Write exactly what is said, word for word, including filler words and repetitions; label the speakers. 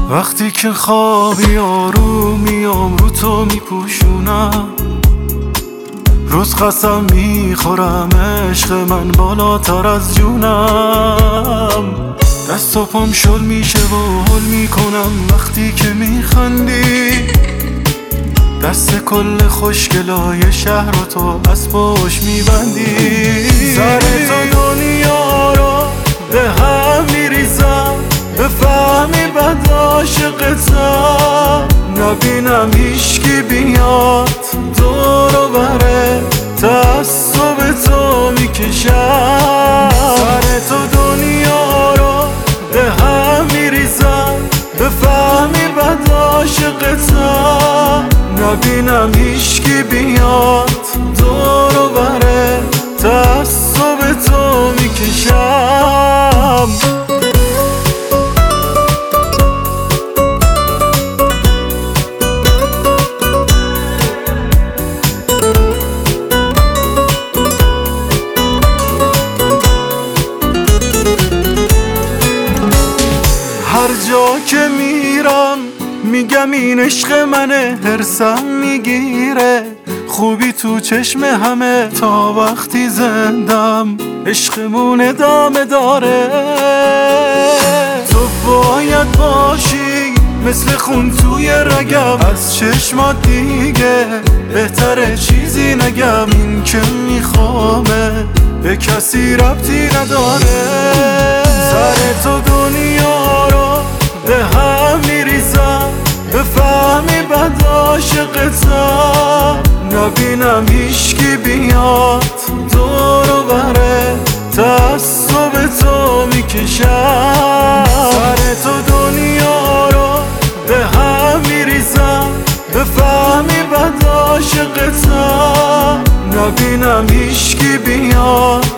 Speaker 1: وقتی که خوابی آروم میام رو تو میپوشونم، روز قسم میخورم عشق من بالاتر از جونم. دست و پام شل میشه و حل میکنم وقتی که میخندی، دست کل خوشگلای شهر رو تو از پشت میبندی. سر تو دنیا رو به هم میریزم، بفهمی بد عاشقتم، نبینم هیچکی بیاد دور و بره تعصب تو میکشم. سر تو دنیا رو به هم میریزم، بفهمی بد عاشقتم، نبینم هیچکی بیاد دور و بره تعصب تو میکشم. هر جا که میرم میگم این عشق منه، هرسم میگیره خوبی تو چشم همه، تا وقتی زندم عشقمون ادامه داره. تو باید باشی مثل خون توی رگم، از چشمات دیگه بهتره چیزی نگم. این که میخوامه به کسی ربطی نداره. سر تو دنیا رو به هم میریزم، بفهمی بد عاشقتم، نبینم هیچکی بیاد دور و بره تعصب تو میکشم. سر تو دنیا رو به هم میریزم، بفهمی بد عاشقتم، نبینم هیچکی بیاد